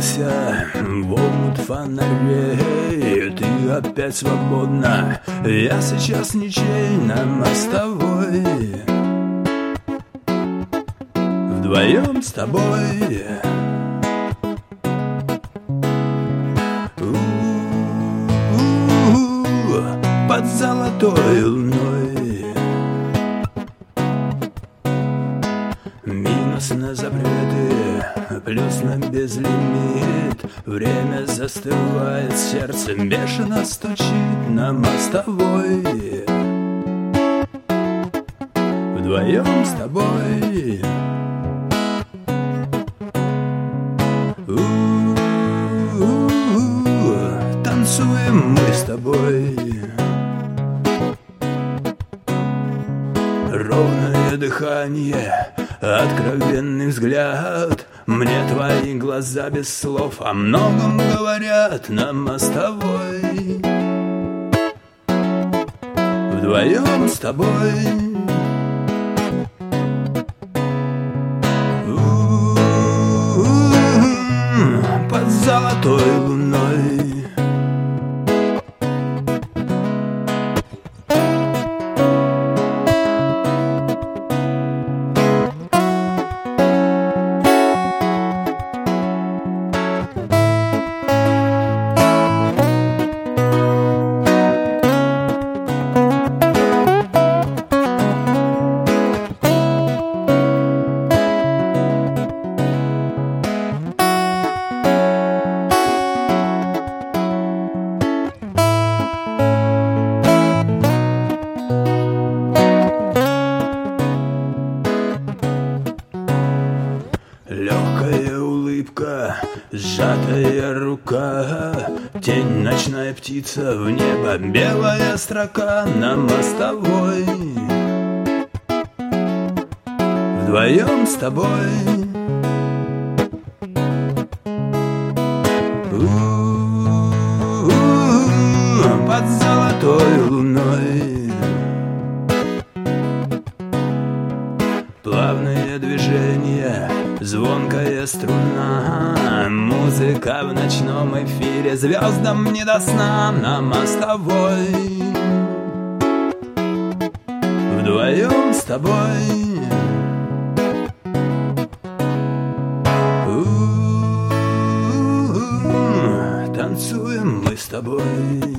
Погрузился в омут фонарей. Ты опять свободна, я сейчас ничей на мостовой. Вдвоем с тобой. Под золотой луной. Минус на запреты, плюс на безлимит. Время застывает, сердце бешено стучит на мостовой. Вдвоем с тобой. Танцуем мы с тобой. Ровное дыхание, откровенный взгляд. Мне твои глаза без слов о многом говорят на мостовой. Вдвоем с тобой. Под золотой луной. Легкая улыбка, сжатая рука, тень, ночная птица, в небо белая строка на мостовой. Вдвоем с тобой. Под золотой луной. Плавные движения, звонкая струна, музыка в ночном эфире, звездам не до сна на мостовой. Вдвоем с тобой. Танцуем мы с тобой.